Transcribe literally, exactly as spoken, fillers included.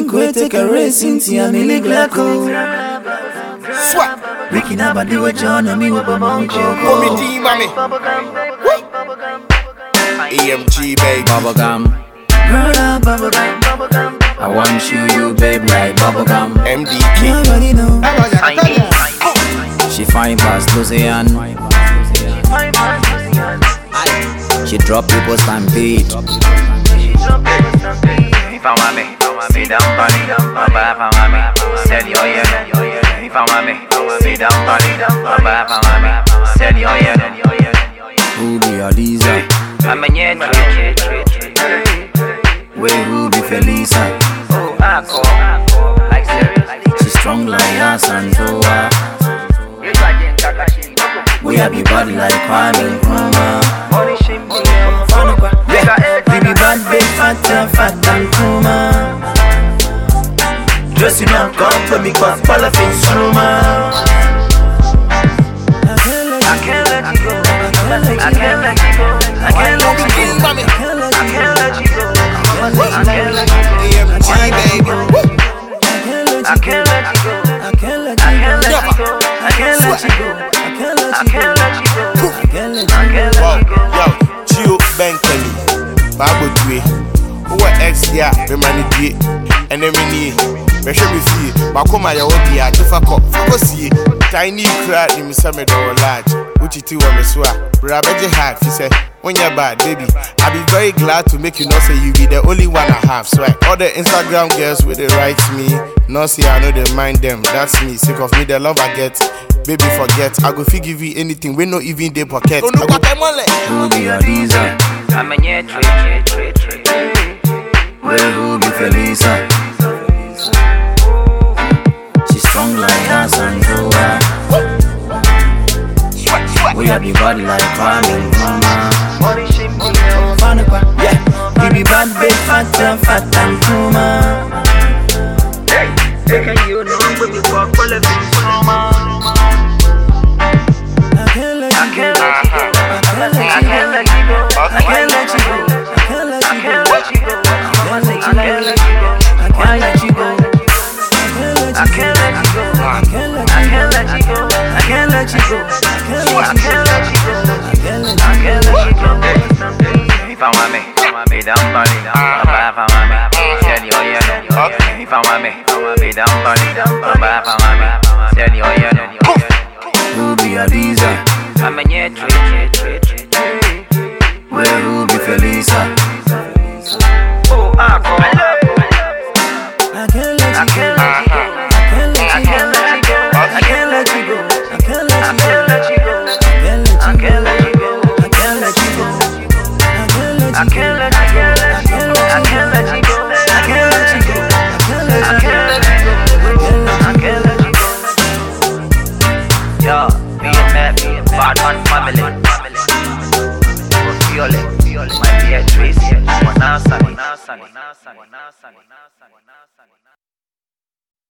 go take a race into your Millie Glacko. Swap. Ricky Naba do a John and me with a bunko. Comedy, mommy. E M G, baby. Bubblegum. Girl, bubblegum. I want you, you babe, like bubblegum. M D K. Nobody know. She fine past Lucian. She drop people stampede. If I want me, sit down, party, my bad for mommy. Said yo, yeah. If I want me, sit down, party, my bad for mommy. Said yo, yeah. Who be Aliza? I'm a yeah, Wait, who be Felisa? oh, I call, like serious. She strong like ass and so uh, we happy body like Kwame Nkrumah. Yeah, baby bad, big fat and fat and kuma. Dressing up, come to me, cause all of it's rumor. I can't let you go. I can't let you go. I can't let you go. I can't let you go. I can't let you go. E M G, baby. I can't let you go. I can't let I can't let you go. I can't let you go. I can't let I can't let you go. I can't let I can't Wow, let you go. yo, Chio Ben Kelly. Bible Dwe. Who are ex ya, the money dwe. And then we need. Me show me see. Bakoma ya wodi ya, tufa ko. Foko see. Tiny crowd in me summer door large. Uchi ti wa me swa. Brabeje hard, he said. When you're bad, baby, I'll be very glad to make you know say you be the only one I have. So all the Instagram girls with the right me, no see I know they mind them. That's me, sick of me, the love I get. Baby, forget, I go fi give you anything. We no even they pocket. I go Who be Aliza? I'm a yeah, trade, trade, trade, trade. Wait, who be Felisa? She strong like ass and so uh, we happy body like Kwame Nkrumah. yeah, baby bad, big fat and fat and kuma. You know, baby, for quality, I can't let I can't let you go. I can't let you go. I can't let you go. I can't let I can't let you go. I can't let you go. I can't let you go. I can't let you go. I can't let I can't let you go. I can't let you go. I can't let you go. I can't let you go. If I want me, be down body, my bad for mommy. Said yo, yeah. If I want me, be down body, my bad for mommy. Said yo, yeah. Who be Aliza? I'm a yeah, trade, trade, trade, trade. Wait, who be Felisa? Oh, I call. I can't let I can't let you go. I can't let you go. I can't let you go. I can't let I can't let you go. I can't let you go. I can't let you go. I can't let you go. I can't let you go. I can't let you go. I can't let you go. I can't let you go. Yo, be a man, be a bad man family. Violet, my dear Tracy, Wanasani.